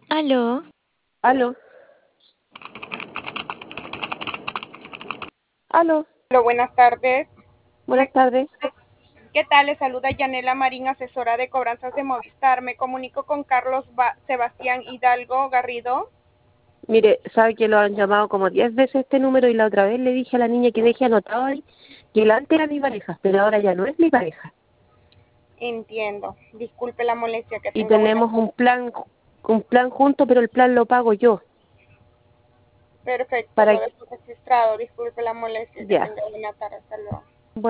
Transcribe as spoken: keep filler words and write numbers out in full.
Aló. Aló, aló, Hola, buenas tardes. buenas tardes. ¿Qué tal? Le saluda Yanela Marín, asesora de cobranzas de Movistar. Me comunico con Carlos Ba- Sebastián Hidalgo Garrido. Mire, sabe que lo han llamado como diez veces este número y la otra vez le dije a la niña que deje anotado ahí que él antes era mi pareja, pero ahora ya no es mi pareja. Entiendo. Disculpe la molestia, que Y tenga buena tenemos tarde. un plan, un plan junto, pero el plan lo pago yo. Perfecto, Para lo que, dejo registrado. Disculpe la molestia, que ya. tenga buena tarde. Hasta luego.